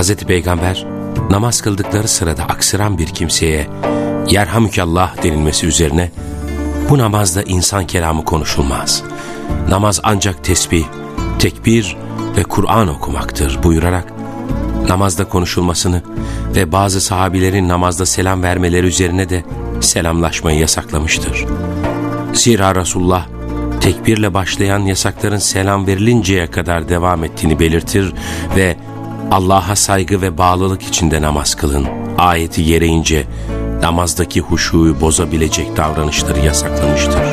Hazreti Peygamber namaz kıldıkları sırada aksıran bir kimseye yerhamükallah denilmesi üzerine bu namazda insan kelamı konuşulmaz. Namaz ancak tesbih, tekbir ve Kur'an okumaktır buyurarak namazda konuşulmasını ve bazı sahabilerin namazda selam vermeleri üzerine de selamlaşmayı yasaklamıştır. Zira Resulullah tekbirle başlayan yasakların selam verilinceye kadar devam ettiğini belirtir ve Allah'a saygı ve bağlılık içinde namaz kılın ayeti gereğince namazdaki huşuyu bozabilecek davranışları yasaklamıştır.